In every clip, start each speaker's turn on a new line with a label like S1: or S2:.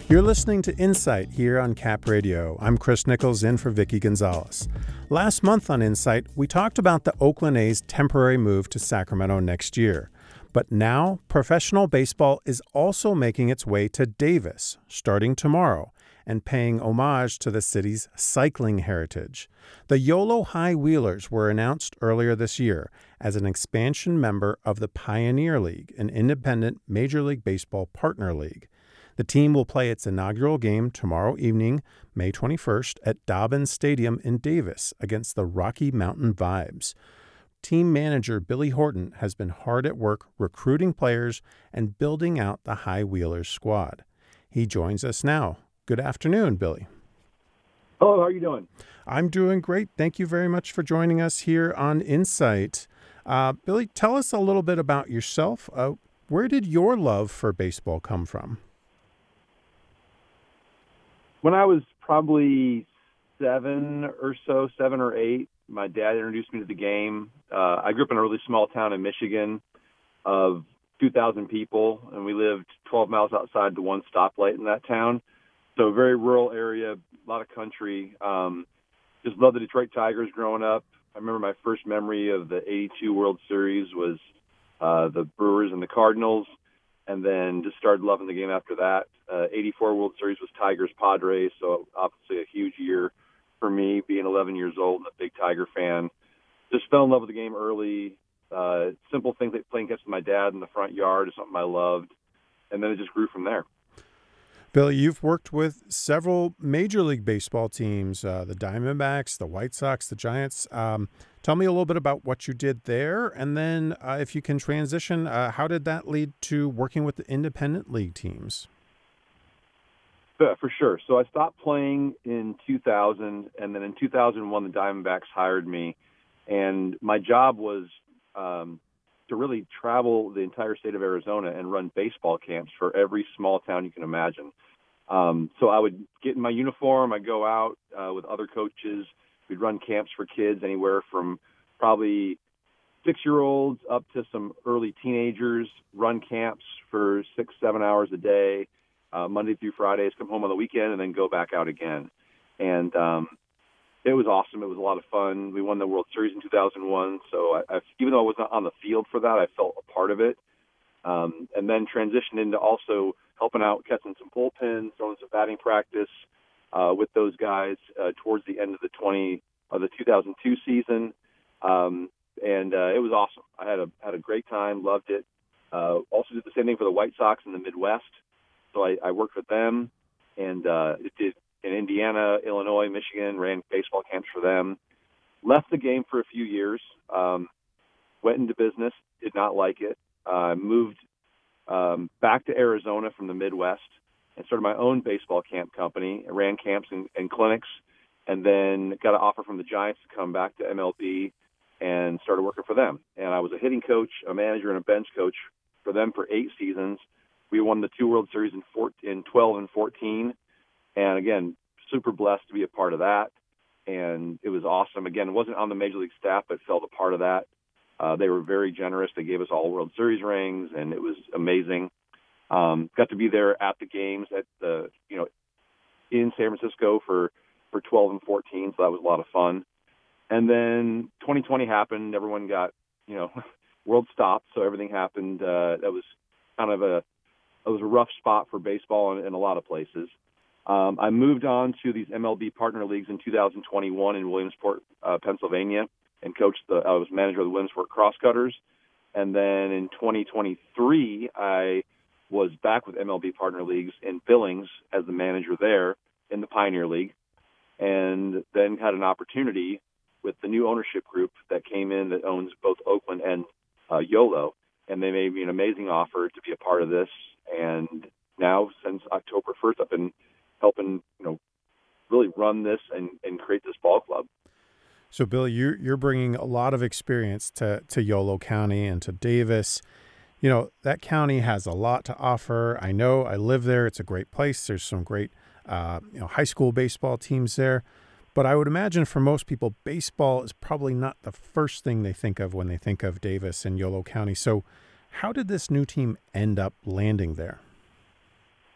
S1: You're listening to Insight here on Cap Radio. I'm Chris Nichols in for Vicky Gonzalez. Last month on Insight, we talked about the Oakland A's temporary move to Sacramento next year. But now, professional baseball is also making its way to Davis, starting tomorrow, and paying homage to the city's cycling heritage. The YOLO High Wheelers were announced earlier this year as an expansion member of the Pioneer League, an independent Major League Baseball partner league. The team will play its inaugural game tomorrow evening, May 21st, at Dobbins Stadium in Davis against the Rocky Mountain Vibes. Team manager Billy Horton has been hard at work recruiting players and building out the High Wheelers squad. He joins us now. Good afternoon, Billy.
S2: Hello, how are you doing?
S1: I'm doing great. Thank you very much for joining us here on Insight. Billy, tell us a little bit about yourself. Where did your love for baseball come from?
S2: When I was probably 7 or 8, my dad introduced me to the game. I grew up in a really small town in Michigan of 2,000 people, and we lived 12 miles outside the one stoplight in that town. So a very rural area, a lot of country. Just loved the Detroit Tigers growing up. I remember my first memory of the 82 World Series was the Brewers and the Cardinals, and then just started loving the game after that. 84 World Series was Tigers-Padres, so obviously a huge year for me, being 11 years old and a big Tiger fan. Just fell in love with the game early. Simple things like playing catch with my dad in the front yard is something I loved, and then it just grew from there.
S1: Billy, you've worked with several Major League Baseball teams, the Diamondbacks, the White Sox, the Giants. Tell me a little bit about what you did there, and then if you can transition, how did that lead to working with the independent league teams?
S2: Yeah, for sure. So I stopped playing in 2000, and then in 2001, the Diamondbacks hired me, and my job was to really travel the entire state of Arizona and run baseball camps for every small town you can imagine. So I would get in my uniform, I'd go out with other coaches. We'd run camps for kids anywhere from probably 6-year-olds up to some early teenagers, run camps for 6-7 hours a day, Monday through Fridays, come home on the weekend, and then go back out again. And it was awesome. It was a lot of fun. We won the World Series in 2001, so even though I wasn't on the field for that, I felt a part of it. And then transitioned into also helping out, catching some bullpens, throwing some batting practice with those guys towards the end of the 2002 season. And it was awesome. I had a great time, loved it. Also did the same thing for the White Sox in the Midwest. So I worked with them and did in Indiana, Illinois, Michigan, ran baseball camps for them. Left the game for a few years, went into business, did not like it. Moved back to Arizona from the Midwest and started my own baseball camp company. I ran camps and clinics, and then got an offer from the Giants to come back to MLB and started working for them. And I was a hitting coach, a manager, and a bench coach for them for 8 seasons. We won the 2 World Series in 12 and 14. And again, super blessed to be a part of that. And it was awesome. Again, it wasn't on the Major League staff, but felt a part of that. They were very generous. They gave us all World Series rings, and it was amazing. Got to be there at the games in San Francisco for 12 and 14, so that was a lot of fun. And then 2020 happened. Everyone got, world stopped, so everything happened. That was kind of a rough spot for baseball in a lot of places. I moved on to these MLB partner leagues in 2021 in Williamsport, Pennsylvania, and I was manager of the Williamsport Crosscutters. And then in 2023, I was back with MLB partner leagues in Billings as the manager there in the Pioneer League, and then had an opportunity with the new ownership group that came in that owns both Oakland and YOLO, and they made me an amazing offer to be a part of this. And now, since October 1st, I've been helping, really run this and create this ball club.
S1: So, Billy, you're bringing a lot of experience to Yolo County and to Davis. That county has a lot to offer. I know. I live there. It's a great place. There's some great, high school baseball teams there. But I would imagine for most people, baseball is probably not the first thing they think of when they think of Davis and Yolo County. So how did this new team end up landing there?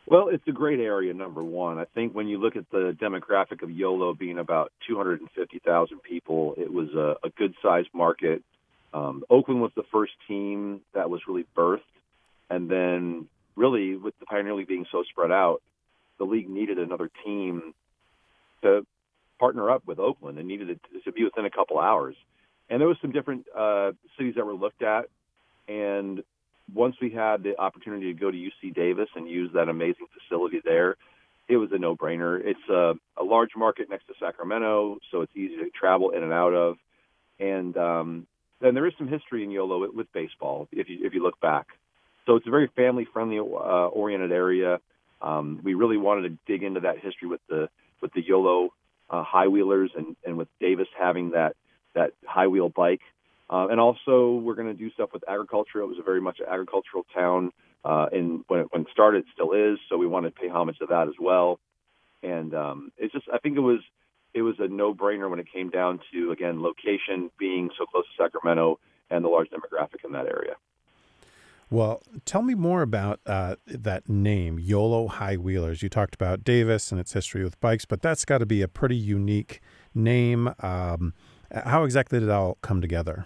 S2: Well, it's a great area, number one. I think when you look at the demographic of YOLO being about 250,000 people, it was a good-sized market. Oakland was the first team that was really birthed. And then really with the Pioneer League being so spread out, the league needed another team to partner up with Oakland and needed it to be within a couple hours. And there was some different cities that were looked at. And once we had the opportunity to go to UC Davis and use that amazing facility there, it was a no-brainer. It's a large market next to Sacramento, so it's easy to travel in and out of. And then there is some history in YOLO with baseball, if you look back. So it's a very family-friendly oriented area. We really wanted to dig into that history with the YOLO high wheelers and with Davis having that high wheel bike. And also, we're going to do stuff with agriculture. It was very much an agricultural town, and when it started, it still is. So we wanted to pay homage to that as well. And it's just, I think it was a no-brainer when it came down to, again, location being so close to Sacramento and the large demographic in that area.
S1: Well, tell me more about that name, YOLO High Wheelers. You talked about Davis and its history with bikes, but that's got to be a pretty unique name. How exactly did it all come together?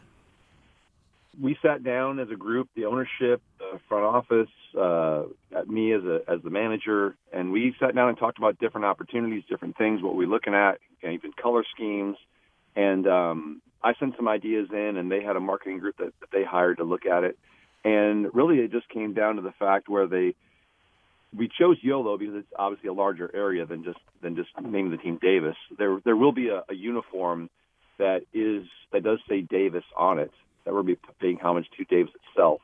S2: We sat down as a group, the ownership, the front office, me as the manager, and we sat down and talked about different opportunities, different things, what we're looking at, and even color schemes. And I sent some ideas in, and they had a marketing group that they hired to look at it. And really, it just came down to the fact where we chose YOLO because it's obviously a larger area than just naming the team Davis. There will be a uniform that does say Davis on it, that we'll be paying homage to Davis itself.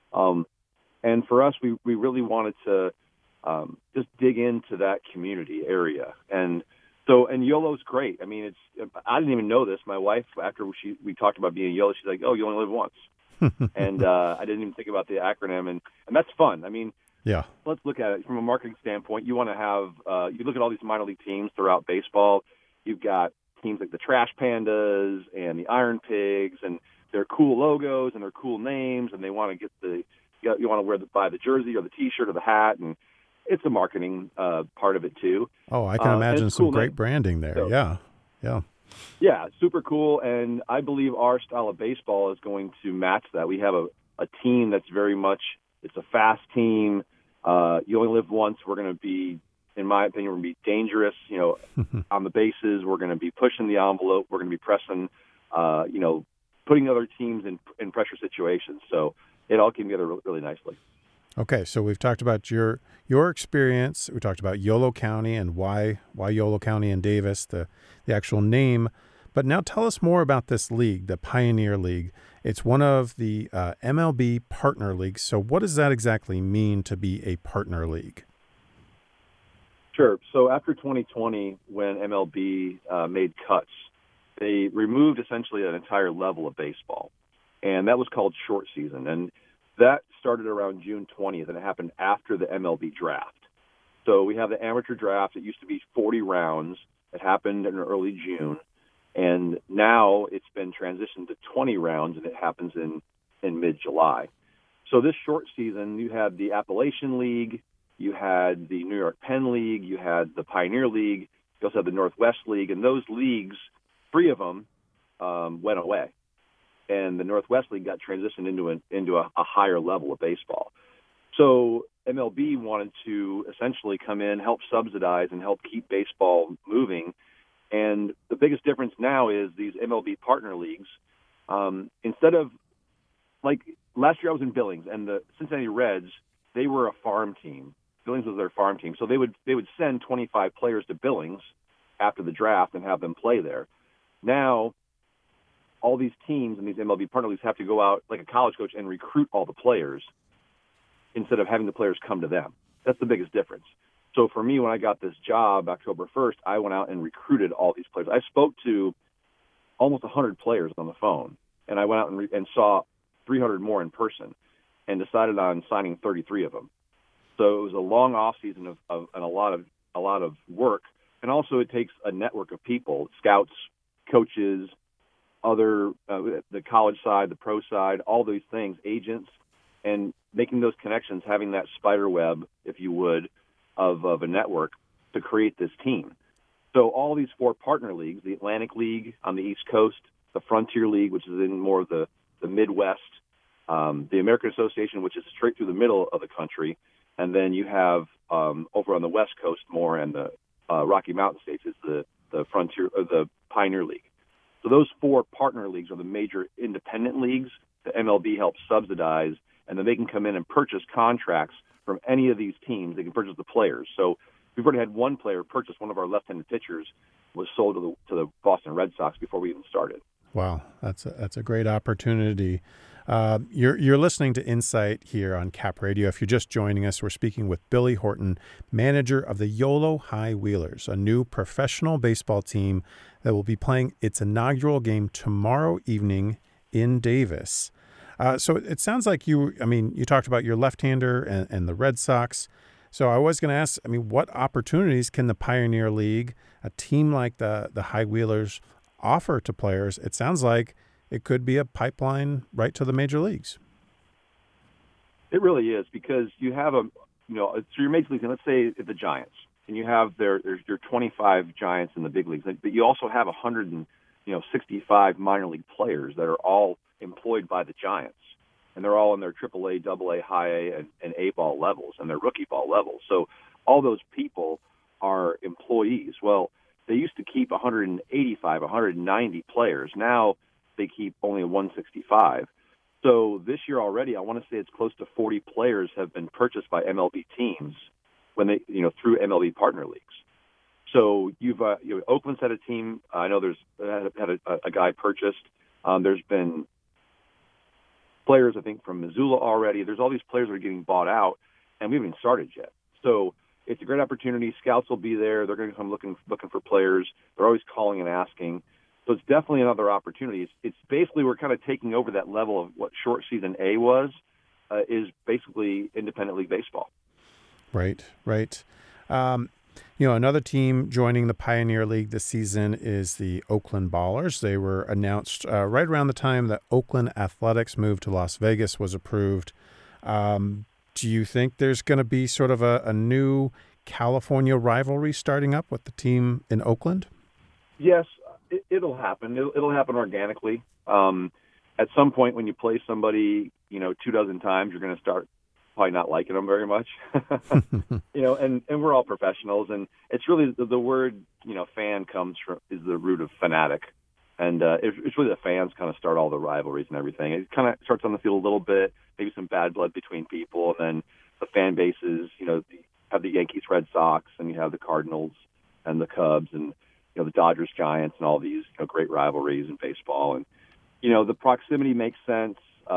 S2: And for us, we really wanted to just dig into that community area. And YOLO's great. I mean, I didn't even know this. My wife, after we talked about being YOLO, she's like, "Oh, you only live once." And I didn't even think about the acronym, and that's fun. I mean,
S1: yeah.
S2: Let's look at it from a marketing standpoint. You want to have you look at all these minor league teams throughout baseball. You've got teams like the Trash Pandas and the Iron Pigs, and they're cool logos and they're cool names, and they want to get you want to buy the jersey or the T-shirt or the hat, and it's a marketing part of it too.
S1: Oh, I can imagine some great branding there. So, yeah.
S2: Yeah, super cool, and I believe our style of baseball is going to match that. We have a team that's very much, it's a fast team. You only live once. We're going to be, in my opinion, we're going to be dangerous, on the bases. We're going to be pushing the envelope. We're going to be pressing, putting other teams in pressure situations. So it all came together really nicely.
S1: Okay, so we've talked about your experience. We talked about YOLO County and why YOLO County and Davis, the actual name. But now tell us more about this league, the Pioneer League. It's one of the MLB partner leagues. So what does that exactly mean to be a partner league?
S2: Sure. So after 2020, when MLB made cuts, they removed essentially an entire level of baseball, and that was called short season. And that started around June 20th, and it happened after the MLB draft. So we have the amateur draft. It used to be 40 rounds. It happened in early June. And now it's been transitioned to 20 rounds, and it happens in mid-July. So this short season, you had the Appalachian League, you had the New York Penn League, you had the Pioneer League, you also had the Northwest League, and those leagues, 3 of them, went away. And the Northwest League got transitioned into a higher level of baseball. So MLB wanted to essentially come in, help subsidize, and help keep baseball moving. And the biggest difference now is these MLB partner leagues. Instead of, like, last year I was in Billings, and the Cincinnati Reds, they were a farm team. Billings was their farm team. So they would send 25 players to Billings after the draft and have them play there. Now, all these teams and these MLB partner leagues have to go out like a college coach and recruit all the players instead of having the players come to them. That's the biggest difference. So for me, when I got this job October 1st, I went out and recruited all these players. I spoke to almost 100 players on the phone, and I went out and saw 300 more in person and decided on signing 33 of them. So it was a long off season of and a lot of work. And also it takes a network of people, scouts, coaches, other the college side, the pro side, all these things, agents, and making those connections, having that spider web, if you would, of a network to create this team. So all these 4 partner leagues, the Atlantic League on the East Coast, the Frontier League, which is in more of the Midwest, the American Association, which is straight through the middle of the country, and then you have over on the West Coast more, and the Rocky Mountain states is the Frontier or the Pioneer League. So those 4 partner leagues are the major independent leagues that MLB helps subsidize, and then they can come in and purchase contracts from any of these teams. They can purchase the players. So we've already had one player purchase one of our left-handed pitchers, was sold to the Boston Red Sox before we even started.
S1: Wow, that's a great opportunity. You're listening to Insight here on Cap Radio. If you're just joining us, we're speaking with Billy Horton, manager of the YOLO High Wheelers, a new professional baseball team that will be playing its inaugural game tomorrow evening in Davis. So it sounds like you talked about your left-hander and the Red Sox. So I was going to ask, what opportunities can the Pioneer League, a team like the High Wheelers, offer to players? It sounds like it could be a pipeline right to the major leagues.
S2: It really is, because you have so your major leagues, and let's say the Giants, and you have there's your 25 Giants in the big leagues, but you also have 165 minor league players that are all employed by the Giants, and they're all in their AAA, AA, high A, and A ball levels, and their rookie ball levels. So all those people are employees. Well, they used to keep 185, 190 players. Now they keep only 165. So this year already, I want to say it's close to 40 players have been purchased by MLB teams when they, through MLB partner leagues. So you've Oakland's had a team. I know there's had a guy purchased. There's been players, I think, from Missoula already. There's all these players that are getting bought out, and we haven't even started yet. So it's a great opportunity. Scouts will be there. They're going to come looking for players. They're always calling and asking. So it's definitely another opportunity. It's basically, we're kind of taking over that level of what short season A was, is basically independent league baseball.
S1: Right. Another team joining the Pioneer League this season is the Oakland Ballers. They were announced right around the time that Oakland Athletics move to Las Vegas was approved. Do you think there's going to be sort of a new California rivalry starting up with the team in Oakland?
S2: Yes, it'll happen. It'll happen organically. At some point, when you play somebody, 24 times, you're going to start probably not liking them very much. And we're all professionals, and it's really the word, fan is the root of fanatic. And it's really the fans kind of start all the rivalries and everything. It kind of starts on the field a little bit, maybe some bad blood between people, and then the fan bases, you have the Yankees, Red Sox, and you have the Cardinals and the Cubs, and the Dodgers, Giants, and all these great rivalries in baseball. And the proximity makes sense.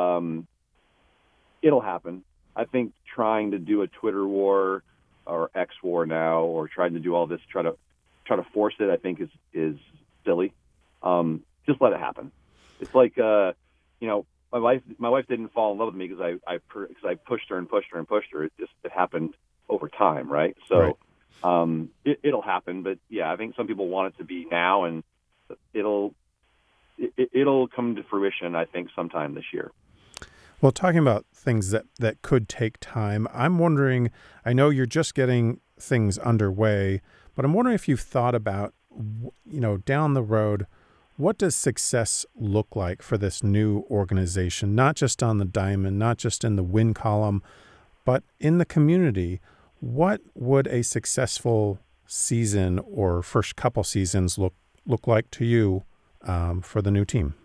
S2: It'll happen. I think trying to do a Twitter war or X war now, or trying to do all this, try to force it, I think is silly. Just let it happen. It's like, my wife didn't fall in love with me because I pushed her and pushed her and pushed her. It happened over time, right? So, right. It'll happen, but yeah, I think some people want it to be now, and it'll come to fruition, I think, sometime this year.
S1: Well, talking about things that could take time, I'm wondering, I know you're just getting things underway, but I'm wondering if you've thought about, down the road, what does success look like for this new organization, not just on the diamond, not just in the win column, but in the community? What would a successful season or first couple seasons look like to you for the new team?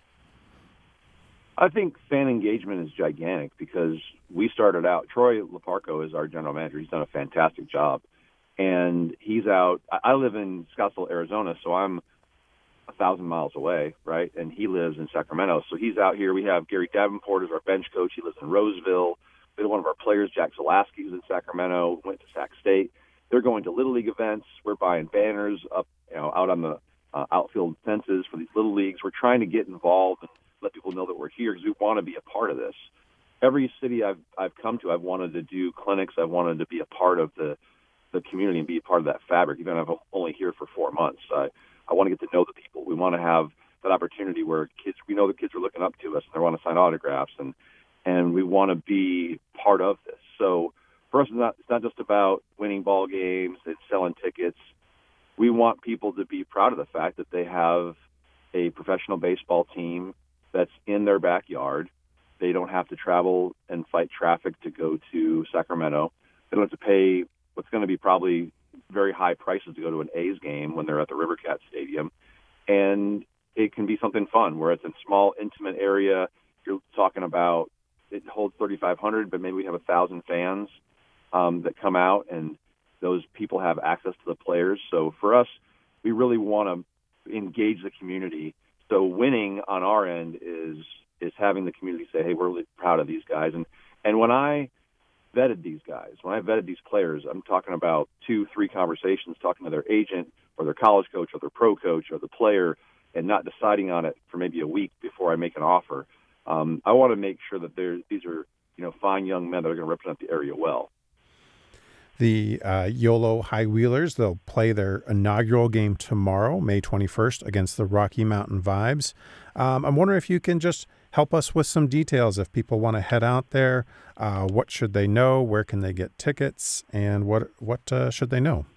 S2: I think fan engagement is gigantic, because we started out, Troy Leparco is our general manager. He's done a fantastic job. And he's out. I live in Scottsdale, Arizona, so I'm 1,000 miles away, right? And he lives in Sacramento. So he's out here. We have Gary Davenport as our bench coach. He lives in Roseville. We had one of our players, Jack Zalaski, who's in Sacramento, went to Sac State. They're going to Little League events. We're buying banners up, out on the outfield fences for these Little Leagues. We're trying to get involved and let people know that we're here, because we want to be a part of this. Every city I've come to, I've wanted to do clinics. I've wanted to be a part of the community and be a part of that fabric, even if I'm only here for 4 months. I want to get to know the people. We want to have that opportunity where we know the kids are looking up to us and they want to sign autographs, and we want to be part of this. So for us, it's not just about winning ball games and selling tickets. We want people to be proud of the fact that they have a professional baseball team that's in their backyard. They don't have to travel and fight traffic to go to Sacramento. They don't have to pay what's going to be probably very high prices to go to an A's game when they're at the Rivercat Stadium. And it can be something fun where it's a small, intimate area. You're talking about it holds 3,500, but maybe we have 1,000 fans that come out, and those people have access to the players. So for us, we really want to engage the community. So winning on our end is having the community say, hey, we're really proud of these guys. And when I vetted these guys, when I vetted these players, I'm talking about 2-3 conversations, talking to their agent or their college coach or their pro coach or the player, and not deciding on it for maybe a week before I make an offer. I want to make sure that these are fine young men that are going to represent the area well.
S1: The YOLO High Wheelers, they'll play their inaugural game tomorrow, May 21st, against the Rocky Mountain Vibes. I'm wondering if you can just help us with some details if people want to head out there. What should they know? Where can they get tickets? And what should they know?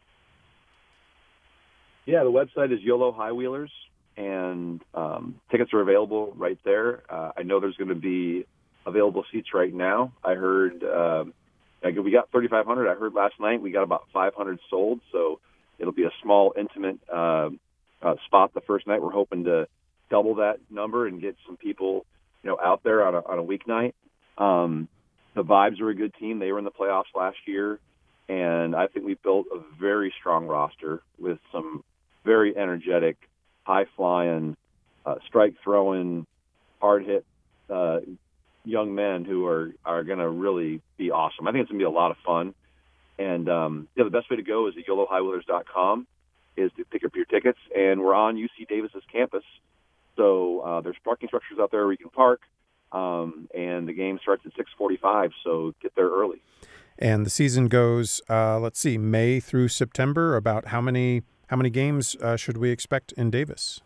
S2: Yeah, the website is YOLO High Wheelers, and tickets are available right there. I know there's going to be available seats right now. I heard we got 3,500. I heard last night we got about 500 sold, so it'll be a small, intimate spot the first night. We're hoping to double that number and get some people out there on a weeknight. The Vibes are a good team. They were in the playoffs last year, and I think we built a very strong roster with some very energetic, high-flying, strike-throwing, hard-hit young men who are going to really be awesome. I think it's going to be a lot of fun. And the best way to go is at YOLOHighwheelers.com is to pick up your tickets. And we're on UC Davis's campus. So there's parking structures out there where you can park. And the game starts at 6:45, so get there early.
S1: And the season goes, May through September. About how many games should we expect in Davis?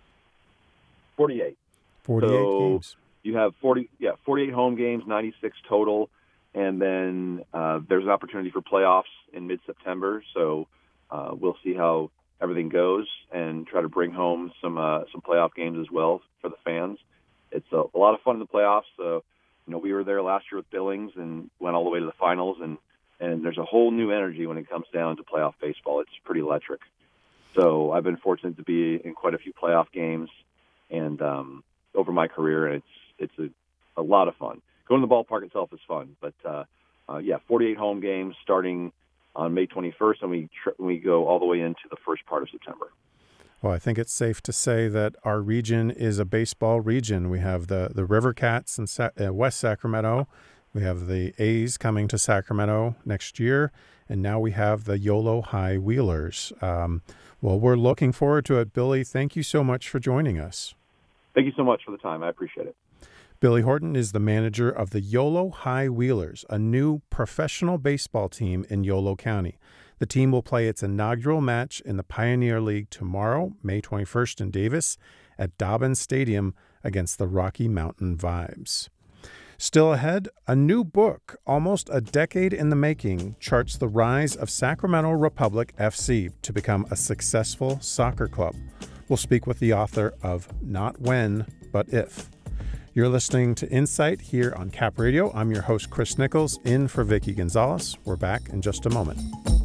S2: 48.
S1: 48 games.
S2: You have 48 home games, 96 total, and then there's an opportunity for playoffs in mid-September. So we'll see how everything goes and try to bring home some playoff games as well for the fans. It's a lot of fun in the playoffs. We were there last year with Billings and went all the way to the finals, and there's a whole new energy when it comes down to playoff baseball. It's pretty electric. So I've been fortunate to be in quite a few playoff games and over my career, and it's a lot of fun. Going to the ballpark itself is fun, but 48 home games starting on May 21st, and we go all the way into the first part of September.
S1: Well, I think it's safe to say that our region is a baseball region. We have the Rivercats in West Sacramento. We have the A's coming to Sacramento next year, and now we have the YOLO High Wheelers. Well, we're looking forward to it. Billy, thank you so much for joining us.
S2: Thank you so much for the time. I appreciate it.
S1: Billy Horton is the manager of the YOLO High Wheelers, a new professional baseball team in Yolo County. The team will play its inaugural match in the Pioneer League tomorrow, May 21st in Davis, at Dobbins Stadium against the Rocky Mountain Vibes. Still ahead, a new book, almost a decade in the making, charts the rise of Sacramento Republic FC to become a successful soccer club. We'll speak with the author of Not When, But If. You're listening to Insight here on Cap Radio. I'm your host, Chris Nichols, in for Vicki Gonzalez. We're back in just a moment.